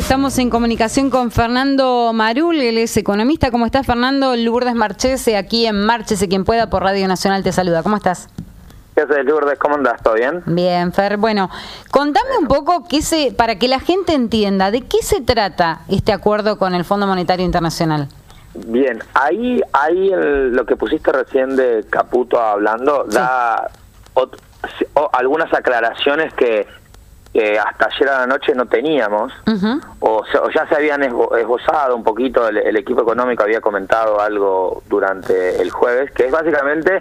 Estamos en comunicación con Fernando Marul, él es economista. ¿Cómo estás, Fernando? Lourdes Marchese, aquí en Márchese quien pueda por Radio Nacional te saluda. ¿Cómo estás? ¿Qué haces, Lourdes? ¿Cómo andás? ¿Todo bien? Bien, Fer. Bueno, contame un poco para que la gente entienda, ¿de qué se trata este acuerdo con el Fondo Monetario Internacional? Bien, ahí lo que pusiste recién de Caputo hablando, sí, da algunas aclaraciones que hasta ayer a la noche no teníamos, o ya se habían esbozado un poquito, el equipo económico había comentado algo durante el jueves, que es básicamente,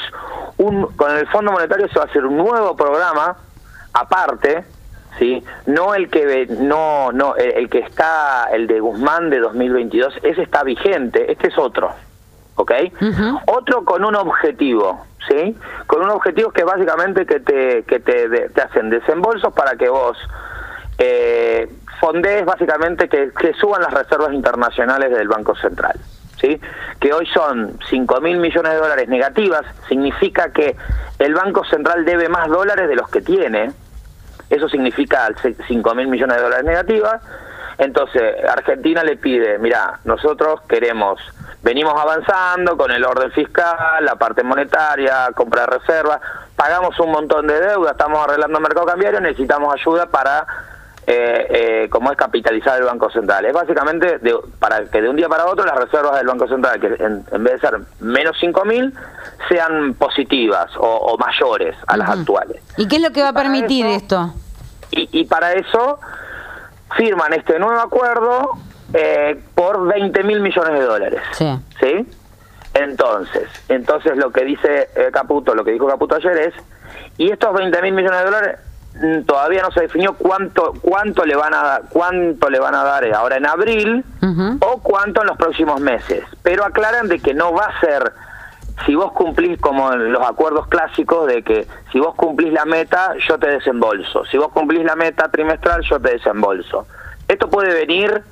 con el Fondo Monetario se va a hacer un nuevo programa aparte, ¿sí? No el que el que está, el de Guzmán de 2022, ese está vigente, este es otro, ¿ok? Otro con un objetivo, ¿sí? Con un objetivo que es básicamente que te hacen desembolsos para que vos fondees básicamente que suban las reservas internacionales del Banco Central, ¿sí? Que hoy son 5.000 millones de dólares negativas, significa que el Banco Central debe más dólares de los que tiene. Eso significa 5.000 millones de dólares negativas. Entonces, Argentina le pide, mira, nosotros venimos avanzando con el orden fiscal, la parte monetaria, compra de reservas, pagamos un montón de deuda, estamos arreglando el mercado cambiario, necesitamos ayuda para, como es capitalizar el Banco Central. Es básicamente para que de un día para otro las reservas del Banco Central, que en vez de ser menos 5.000, sean positivas o mayores a las actuales. ¿Y qué es lo que va a permitir esto? Y para eso firman este nuevo acuerdo por 20.000 millones de dólares. Sí. Entonces lo que dice Caputo, lo que dijo Caputo ayer es, y estos 20.000 millones de dólares todavía no se definió cuánto le van a dar ahora en abril o cuánto en los próximos meses, pero aclaran de que no va a ser, si vos cumplís como en los acuerdos clásicos, de que si vos cumplís la meta, yo te desembolso. Si vos cumplís la meta trimestral, yo te desembolso. Esto puede venir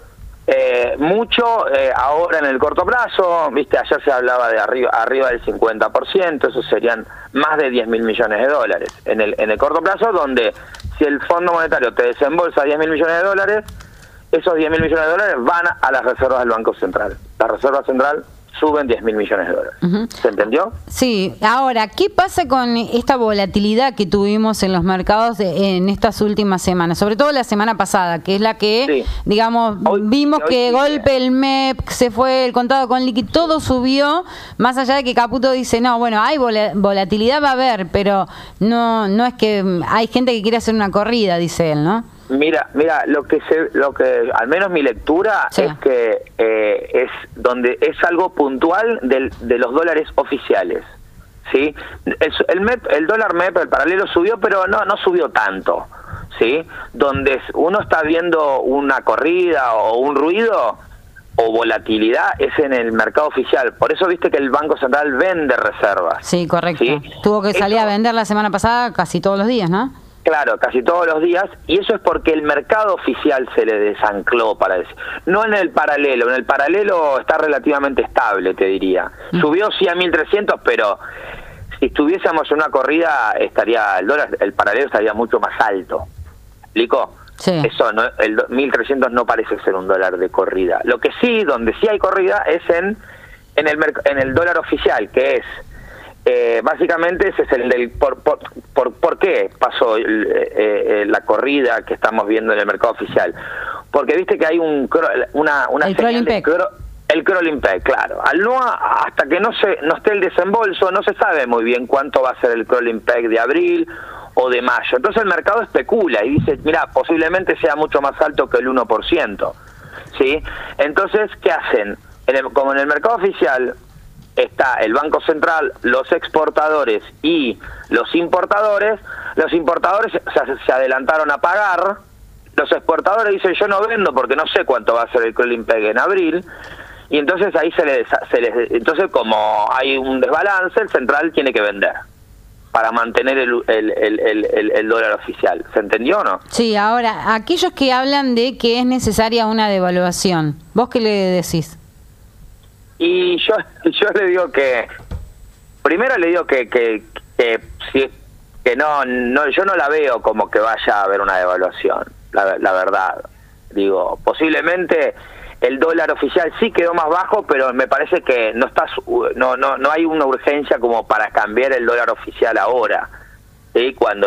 mucho ahora en el corto plazo. Viste, ayer se hablaba de arriba del 50%, eso serían más de 10.000 millones de dólares. En el corto plazo, donde si el Fondo Monetario te desembolsa 10.000 millones de dólares, esos 10.000 millones de dólares van a las reservas del Banco Central. La Reserva Central suben 10.000 millones de dólares. ¿Se entendió? Sí. Ahora, ¿qué pasa con esta volatilidad que tuvimos en los mercados en estas últimas semanas? Sobre todo la semana pasada, que es la que, digamos, vimos que golpe el MEP, se fue el contado con liqui, todo subió, más allá de que Caputo dice, no, bueno, hay volatilidad, va a haber, pero no es que hay gente que quiere hacer una corrida, dice él, ¿no? Mira, lo que al menos mi lectura es que es donde es algo puntual de los dólares oficiales, ¿sí? El dólar MEP, el paralelo subió, pero no subió tanto, ¿sí? Donde uno está viendo una corrida o un ruido o volatilidad es en el mercado oficial. Por eso viste que el Banco Central vende reservas. Sí, correcto. ¿Sí? Tuvo que salir a vender la semana pasada casi todos los días, ¿no? Claro, casi todos los días, y eso es porque el mercado oficial se le desancló, para decir. No en el paralelo. En el paralelo está relativamente estable, te diría. Subió sí a 1.300, pero si estuviésemos en una corrida, el paralelo estaría mucho más alto. ¿Explicó? Sí. Eso, no, el 1.300 no parece ser un dólar de corrida. Lo que sí, donde sí hay corrida, es en el dólar oficial, que es básicamente ese es el del por qué pasó la corrida que estamos viendo en el mercado oficial, porque viste que hay una señal de el crawling peg, claro. Hasta que no esté el desembolso, no se sabe muy bien cuánto va a ser el crawling peg de abril o de mayo. Entonces el mercado especula y dice, mira, posiblemente sea mucho más alto que el 1%, ¿sí? Entonces, ¿qué hacen? Como en el mercado oficial está el Banco Central, los exportadores y los importadores se adelantaron a pagar, los exportadores dicen yo no vendo porque no sé cuánto va a ser el crawling peg en abril, y entonces ahí entonces como hay un desbalance, el central tiene que vender para mantener el dólar oficial. ¿Se entendió o no? Sí, ahora, aquellos que hablan de que es necesaria una devaluación, ¿vos qué le decís? Y yo le digo que primero le digo que no, yo no la veo como que vaya a haber una devaluación, la verdad. Digo, posiblemente el dólar oficial sí quedó más bajo, pero me parece que no hay una urgencia como para cambiar el dólar oficial ahora. ¿Sí? Cuando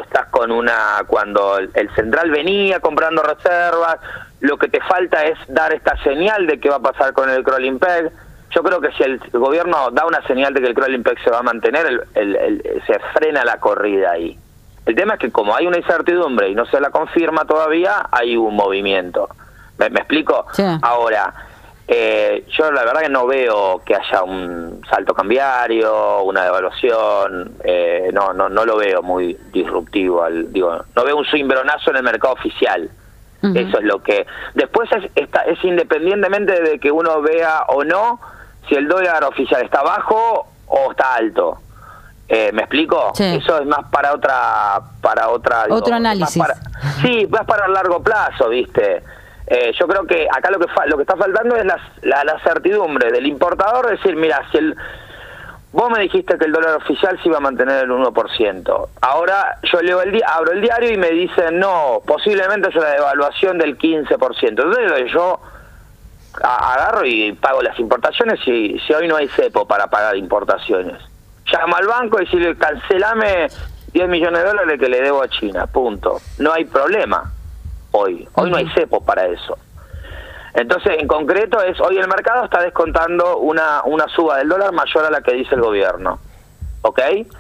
el central venía comprando reservas, lo que te falta es dar esta señal de qué va a pasar con el crawling peg. Yo creo que si el gobierno da una señal de que el crawling peg se va a mantener, se frena la corrida ahí. El tema es que como hay una incertidumbre y no se la confirma todavía, hay un movimiento. ¿Me explico? Sí. Ahora, yo la verdad que no veo que haya un salto cambiario, una devaluación, no lo veo muy disruptivo. No veo un cimbronazo en el mercado oficial. Eso es lo que... Después es independientemente de que uno vea o no si el dólar oficial está bajo o está alto. ¿Me explico? Sí. Eso es más para otra otro análisis. Sí, más para el largo plazo, ¿viste? Yo creo que acá lo que está faltando es la certidumbre del importador, decir, mira, vos me dijiste que el dólar oficial se iba a mantener el 1%. Ahora yo abro el diario y me dicen, no, posiblemente es una devaluación del 15%. Entonces yo agarro y pago las importaciones si hoy no hay cepo para pagar importaciones. Llamo al banco y decirle, cancelame 10 millones de dólares que le debo a China, punto. No hay problema hoy no hay cepo para eso. Entonces, en concreto, hoy el mercado está descontando una suba del dólar mayor a la que dice el gobierno. ¿Ok?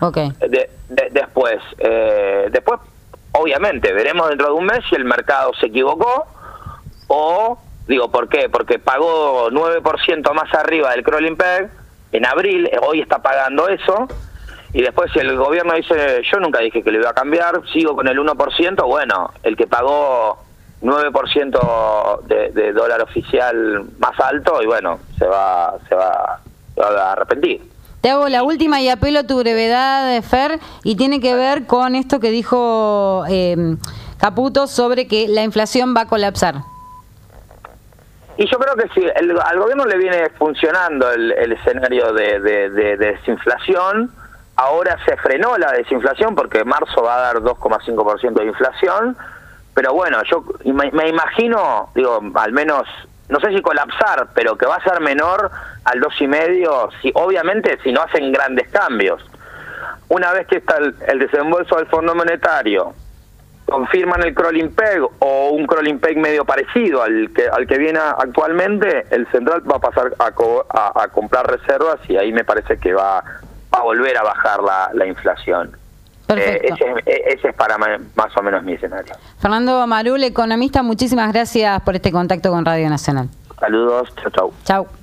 Después, obviamente, veremos dentro de un mes si el mercado se equivocó o, ¿por qué? Porque pagó 9% más arriba del crawling peg en abril, hoy está pagando eso, y después si el gobierno dice, yo nunca dije que lo iba a cambiar, sigo con el 1%, bueno, el que pagó 9% de dólar oficial más alto, y bueno, se va a arrepentir. Te hago la última y apelo a tu brevedad, Fer, y tiene que ver con esto que dijo Caputo sobre que la inflación va a colapsar. Y yo creo que sí, al gobierno le viene funcionando el escenario de desinflación. Ahora se frenó la desinflación porque marzo va a dar 2,5% de inflación, pero bueno, yo me imagino, al menos, no sé si colapsar, pero que va a ser menor al 2,5%, obviamente si no hacen grandes cambios. Una vez que está el desembolso del Fondo Monetario, confirman el crawling peg o un crawling peg medio parecido al que viene actualmente, el central va a pasar a comprar reservas y ahí me parece que va a volver a bajar la inflación. Ese es para más o menos mi escenario. Fernando Marul, economista, muchísimas gracias por este contacto con Radio Nacional. Saludos, chau. Chau.